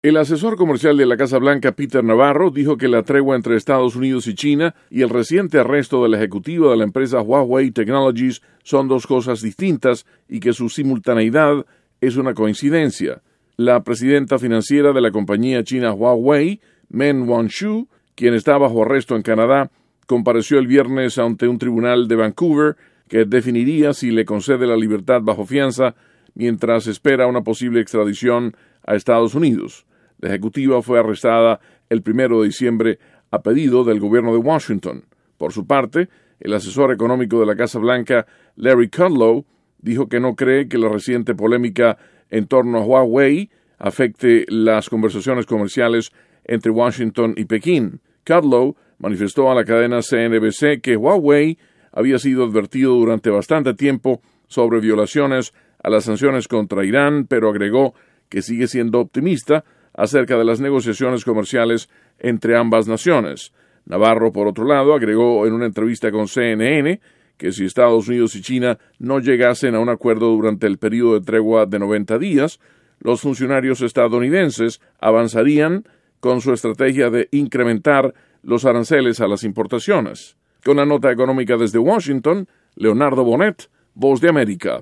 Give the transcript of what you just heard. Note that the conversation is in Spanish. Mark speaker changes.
Speaker 1: El asesor comercial de la Casa Blanca, Peter Navarro, dijo que la tregua entre Estados Unidos y China y el reciente arresto del ejecutivo de la empresa Huawei Technologies son dos cosas distintas y que su simultaneidad es una coincidencia. La presidenta financiera de la compañía china Huawei, Meng Wanzhou, quien está bajo arresto en Canadá, compareció el viernes ante un tribunal de Vancouver que definiría si le concede la libertad bajo fianza mientras espera una posible extradición a Estados Unidos. La ejecutiva fue arrestada el 1 de diciembre a pedido del gobierno de Washington. Por su parte, el asesor económico de la Casa Blanca, Larry Kudlow, dijo que no cree que la reciente polémica en torno a Huawei afecte las conversaciones comerciales entre Washington y Pekín. Kudlow manifestó a la cadena CNBC que Huawei había sido advertido durante bastante tiempo sobre violaciones a las sanciones contra Irán, pero agregó que sigue siendo optimista acerca de las negociaciones comerciales entre ambas naciones. Navarro, por otro lado, agregó en una entrevista con CNN que si Estados Unidos y China no llegasen a un acuerdo durante el periodo de tregua de 90 días, los funcionarios estadounidenses avanzarían con su estrategia de incrementar los aranceles a las importaciones. Con la nota económica desde Washington, Leonardo Bonet, Voz de América.